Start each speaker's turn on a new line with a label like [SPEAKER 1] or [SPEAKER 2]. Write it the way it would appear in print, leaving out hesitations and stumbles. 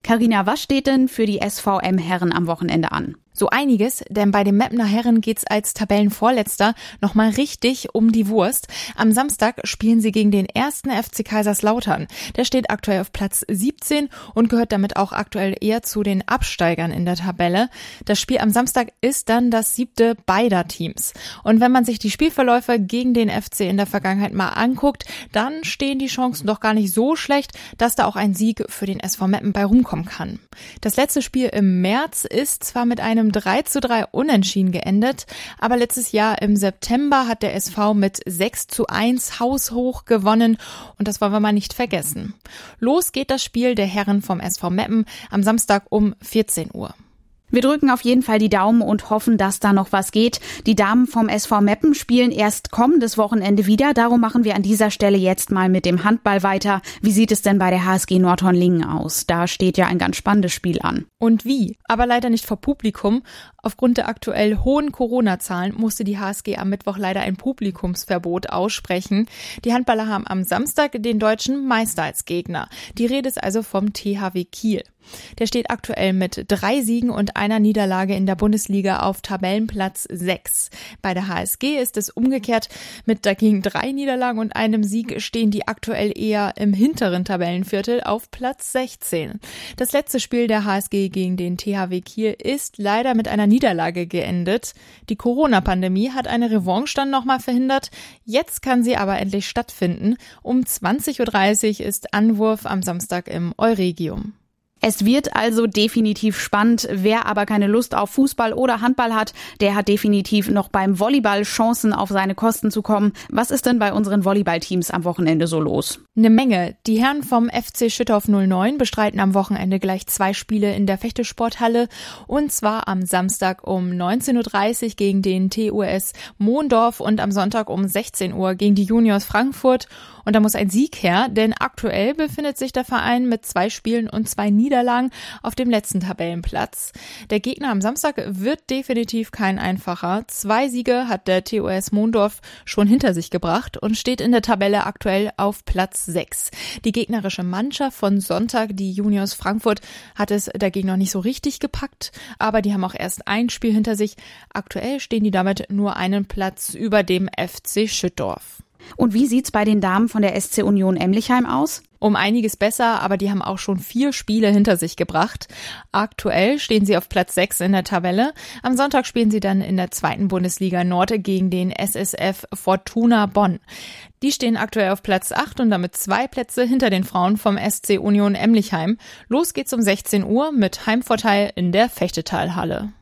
[SPEAKER 1] Carina, was steht denn für die SVM-Herren am Wochenende an?
[SPEAKER 2] So einiges, denn bei den Meppner Herren geht's als Tabellenvorletzter nochmal richtig um die Wurst. Am Samstag spielen sie gegen den 1. FC Kaiserslautern. Der steht aktuell auf Platz 17 und gehört damit auch aktuell eher zu den Absteigern in der Tabelle. Das Spiel am Samstag ist dann das 7. beider Teams. Und wenn man sich die Spielverläufe gegen den FC in der Vergangenheit mal anguckt, dann stehen die Chancen doch gar nicht so schlecht, dass da auch ein Sieg für den SV Meppen bei rumkommen kann. Das letzte Spiel im März ist zwar mit einem 3:3 Unentschieden geendet, aber letztes Jahr im September hat der SV mit 6:1 haushoch gewonnen und das wollen wir mal nicht vergessen. Los geht das Spiel der Herren vom SV Meppen am Samstag um 14 Uhr.
[SPEAKER 1] Wir drücken auf jeden Fall die Daumen und hoffen, dass da noch was geht. Die Damen vom SV Meppen spielen erst kommendes Wochenende wieder. Darum machen wir an dieser Stelle jetzt mal mit dem Handball weiter. Wie sieht es denn bei der HSG Nordhorn-Lingen aus? Da steht ja ein ganz spannendes Spiel an.
[SPEAKER 2] Und wie? Aber leider nicht vor Publikum. Aufgrund der aktuell hohen Corona-Zahlen musste die HSG am Mittwoch leider ein Publikumsverbot aussprechen. Die Handballer haben am Samstag den deutschen Meister als Gegner. Die Rede ist also vom THW Kiel. Der steht aktuell mit 3 Siegen und einer Niederlage in der Bundesliga auf Tabellenplatz 6. Bei der HSG ist es umgekehrt. Mit dagegen 3 Niederlagen und einem Sieg stehen die aktuell eher im hinteren Tabellenviertel auf Platz 16. Das letzte Spiel der HSG gegen den THW Kiel ist leider mit einer Niederlage geendet. Die Corona-Pandemie hat eine Revanche dann nochmal verhindert. Jetzt kann sie aber endlich stattfinden. Um 20:30 Uhr ist Anwurf am Samstag im Euregium.
[SPEAKER 1] Es wird also definitiv spannend. Wer aber keine Lust auf Fußball oder Handball hat, der hat definitiv noch beim Volleyball Chancen, auf seine Kosten zu kommen. Was ist denn bei unseren Volleyballteams am Wochenende so los?
[SPEAKER 2] Eine Menge. Die Herren vom FC Schüttorf 09 bestreiten am Wochenende gleich 2 Spiele in der Fechtesporthalle. Und zwar am Samstag um 19:30 Uhr gegen den TuS Mondorf und am Sonntag um 16 Uhr gegen die Juniors Frankfurt. Und da muss ein Sieg her, denn aktuell befindet sich der Verein mit 2 Spielen und 2 Niederlagen auf dem letzten Tabellenplatz. Der Gegner am Samstag wird definitiv kein einfacher. 2 Siege hat der TuS Mondorf schon hinter sich gebracht und steht in der Tabelle aktuell auf Platz 6. Die gegnerische Mannschaft von Sonntag, die Juniors Frankfurt, hat es dagegen noch nicht so richtig gepackt, aber die haben auch erst ein Spiel hinter sich. Aktuell stehen die damit nur einen Platz über dem FC Schüttorf.
[SPEAKER 1] Und wie sieht's bei den Damen von der SC Union Emlichheim aus?
[SPEAKER 2] Um einiges besser, aber die haben auch schon 4 Spiele hinter sich gebracht. Aktuell stehen sie auf Platz 6 in der Tabelle. Am Sonntag spielen sie dann in der 2. Bundesliga Nord gegen den SSF Fortuna Bonn. Die stehen aktuell auf Platz 8 und damit 2 Plätze hinter den Frauen vom SC Union Emlichheim. Los geht's um 16 Uhr mit Heimvorteil in der Fechtetalhalle.